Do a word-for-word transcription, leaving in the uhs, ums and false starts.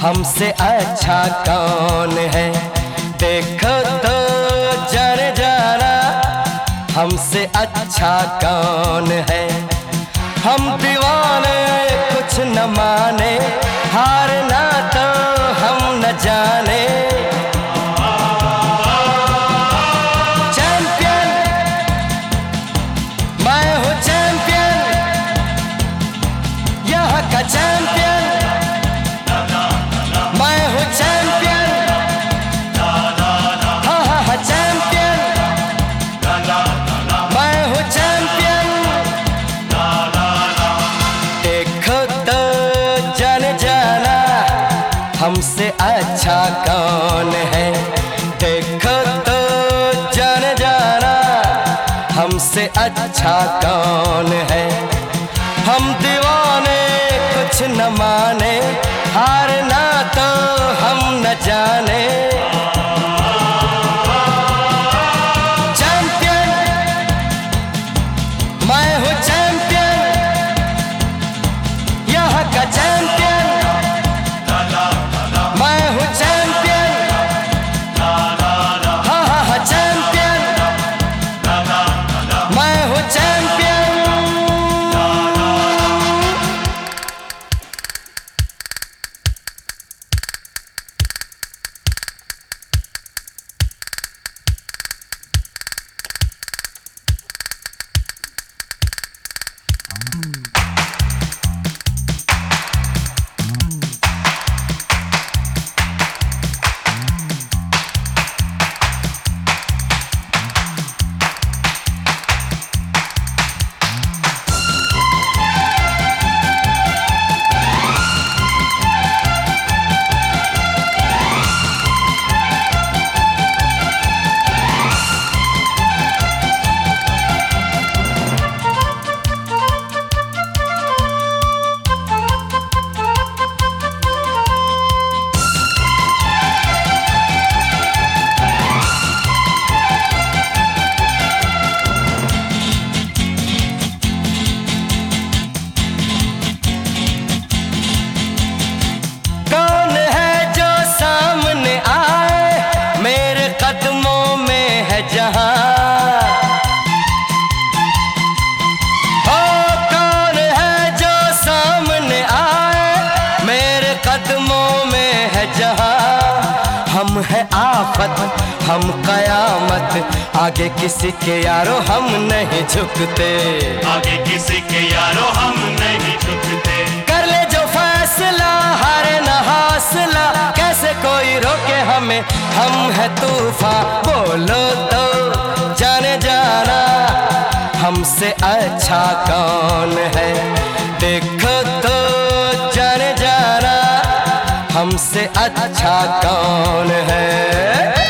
हमसे अच्छा कौन है। देखो तो जाने जाना हमसे अच्छा कौन है। हम दीवाने कुछ न माने, हारना तो हम न जाने। चैंपियन मैं हूँ, चैंपियन यहाँ का चैंपियन मैं हूँ, चैंपियन हाँ हाँ हाँ चैंपियन मैं हूँ, चैंपियन। देखो तो जाने जाना हमसे अच्छा कौन है। देखो तो जाने जाना हमसे अच्छा कौन है। हम दीवाने कुछ न माने, हारना तो हम न जाने। चैंपियन मैं हूँ, चैंपियन यहाँ का चैंपियन मैं हूँ, चैंपियन हाँ हाँ हाँ चैंपियन मैं हूँ, चैंपियन। हम है आफत हम कयामत, आगे किसी के यारो हम नहीं झुकते। आगे किसी के यारो हम नहीं झुकते। कर ले जो फैसला हारे न हौसला, कैसे कोई रोके हमें, हम है तूफान। बोलो तो जाने जाना हमसे अच्छा कौन है। देखो तो जाने जाना हमसे अच्छा कौन है।